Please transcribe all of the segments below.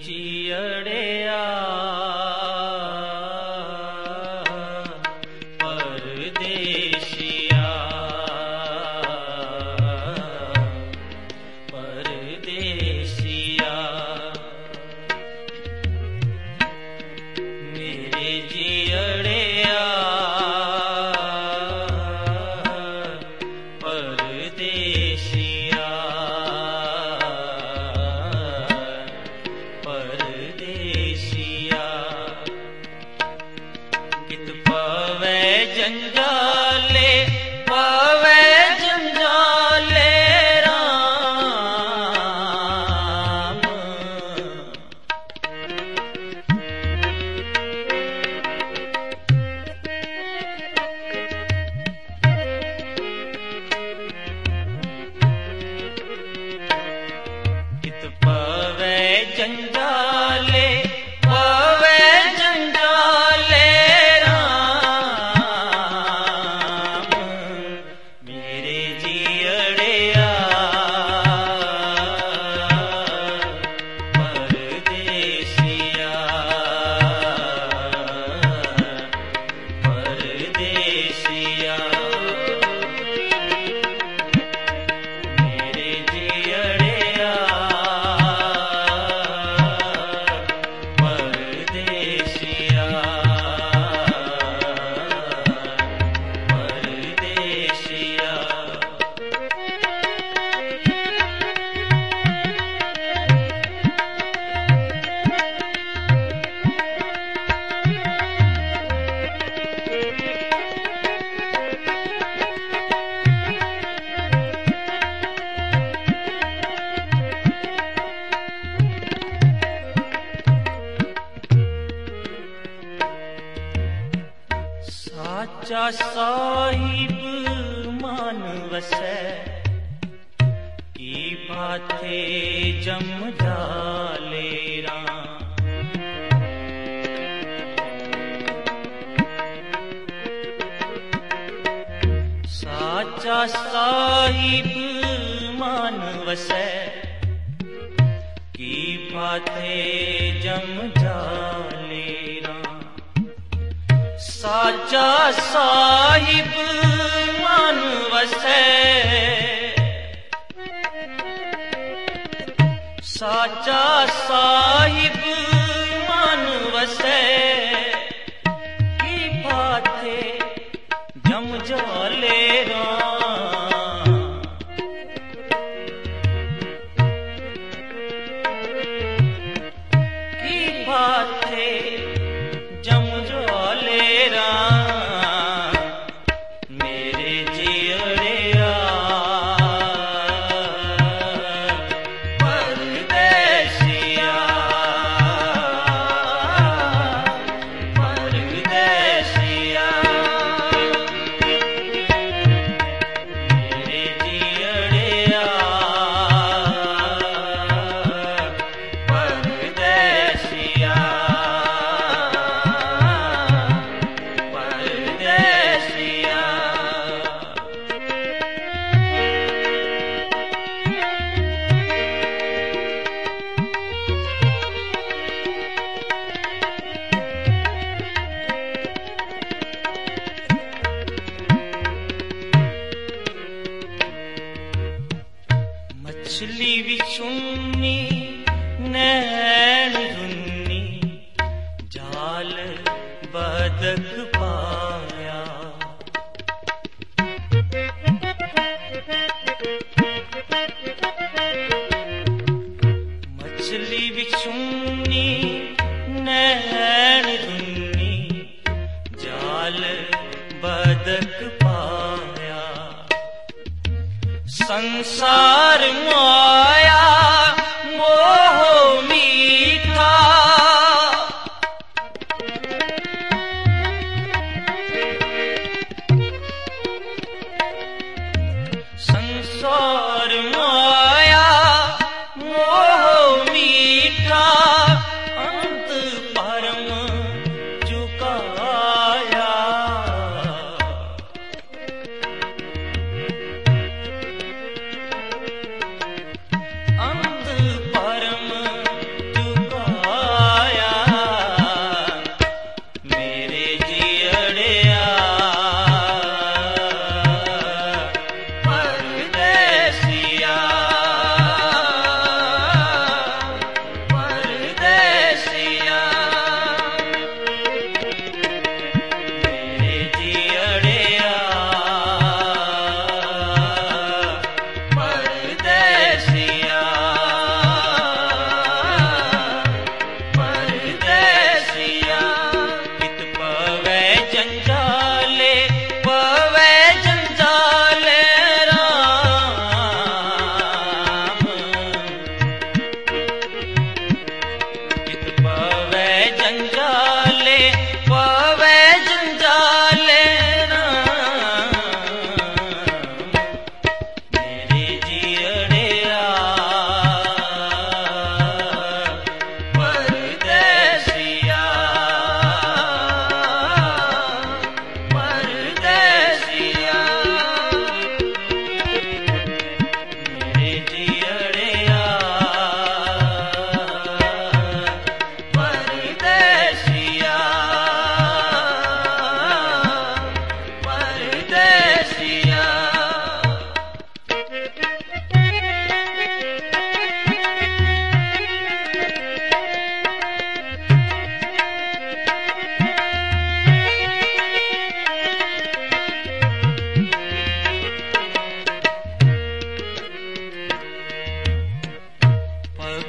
जियड़िया परदेसिया परदेसिया मेरे जियड़िया परदेसिया परदेसिया कित पवे जंजाले पवे जंजाले राम कित पवे जंजाले पवे जंजाले राम मेरे जियड़िया परदेसिया परदेसिया मेरे जियड़िया परदेसिया परदेसिया साचा साहिब मान वसै की बाते जम जाले राम साचा साहिब मान वसै की बाते जम जाले राम साचा साहिब मान वसै साचा साहिब मान वसै की बाते जम जाले राम की बाते जम जाले राम मेरे जियड़िया परदेसिया परदेसिया मेरे जियड़िया परदेसिया परदेसिया मछली विचुन्नी नैन रुन्नी जाल बदक पाया मछली विचुन्नी नैन रुन्नी जाल बदक पाया संसार माया मोह मीठा संसार माया मोह मीठा अंत परम चुकाया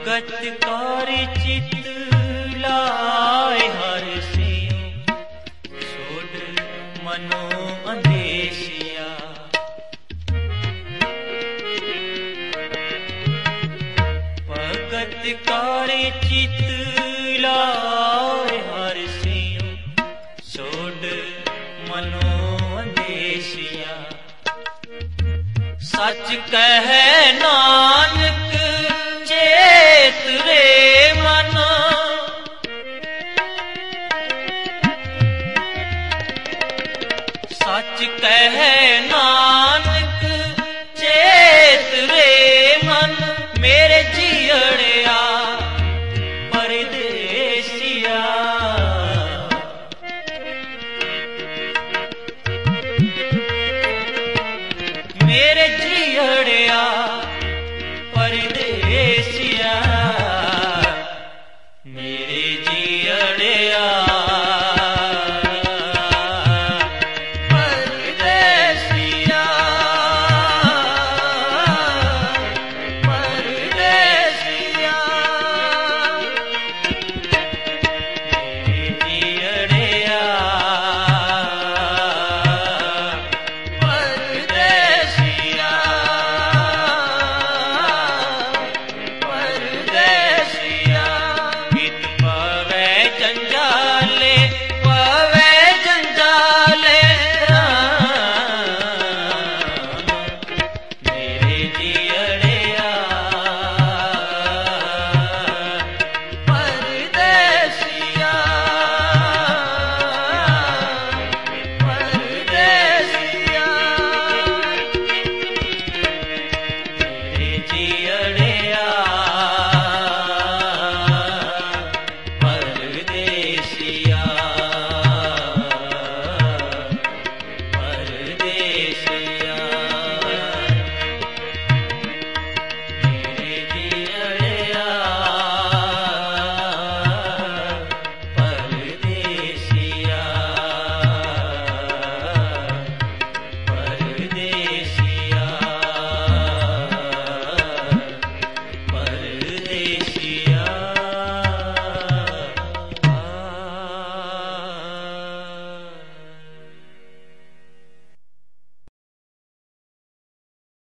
भगत कार चित लाए हर सियो छोड़ मनो अंदेशिया। भगत कार चित लाए हर सियो छोड़ मनो अंदेशिया। सच कह नानक